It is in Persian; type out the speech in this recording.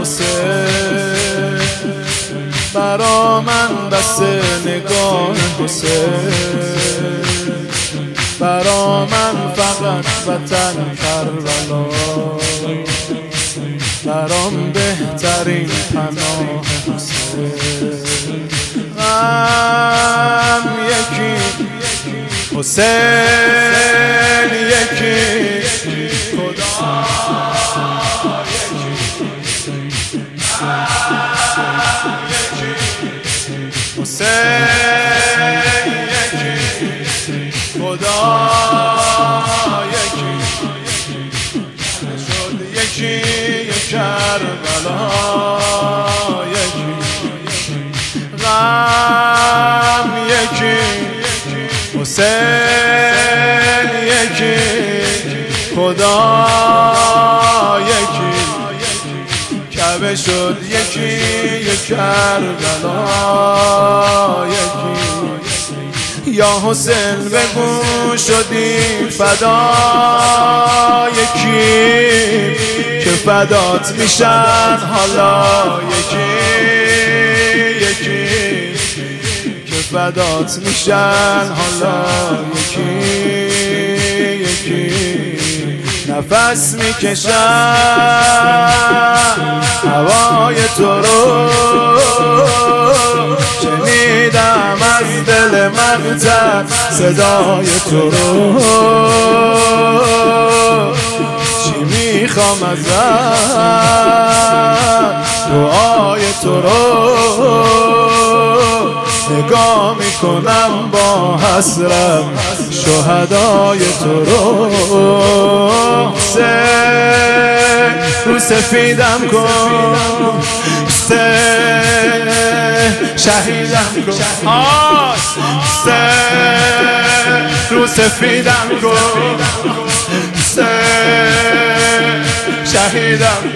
حسین، برا من بس نگاه حسین، برا من فقط وطن کربلا، برام بهترین پناه حسین. غم یکی، حسین یکی، خدا حسین یکی، خدا یکی، شد یکی یک کربلا یکی. غم یکی، حسین یکی، خدا یکی، کعبه شد یکی یک کربلا یکی. یا حسین بگو شدی فدا یکی، که فدات میشن حالا یکی یکی، که فدات میشن حالا یکی یکی. نفس میکشم هوای تو رو، شنیدم از دل مقتل صدای تو رو. چی میخوام ازت، دعای تو رو نگاه میکنم با حسرت، شهدای تو رو. حسین رو سفیدم کن، حسین شهیدم کن، حسین رو سفیدم کن، حسین شهیدم